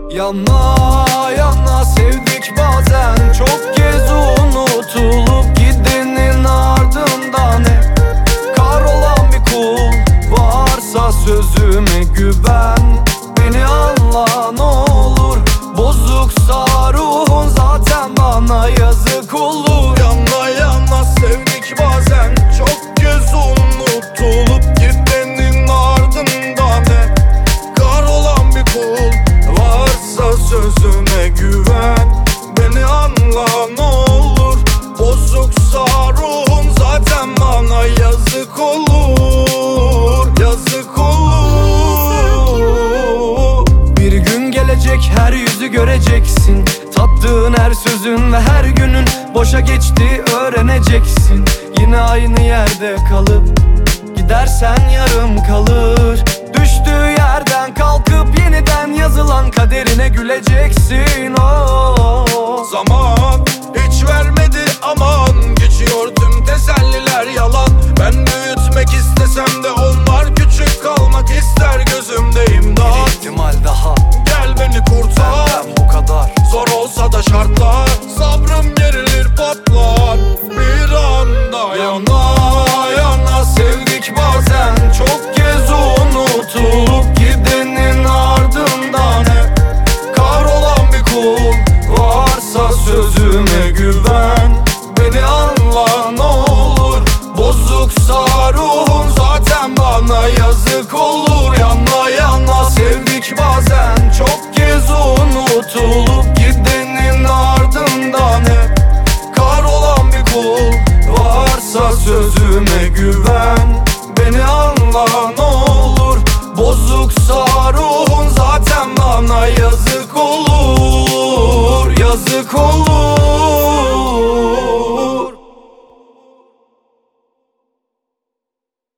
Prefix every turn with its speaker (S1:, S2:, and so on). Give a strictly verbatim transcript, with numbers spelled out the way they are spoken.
S1: Yana yana sevdik bazen, çok kez unutulup gidenin ardından hep kahrolan bir kul. Varsa sözüme güven, beni anla ne olur. Bozuksa ruhun zaten bana yazık olur.
S2: Yana yana sevdik bazen, çok kez unutulup gidenin ardından hep kahrolan bir kul. Varsa sözüme güven, beni anla ne olur. Bozuksa ruhum zaten bana yazık olur, yazık olur.
S1: Bir gün gelecek, her yüzü göreceksin. Tattığın her sözün ve her günün boşa geçti öğreneceksin. Yine aynı yerde kalıp gidersen yarım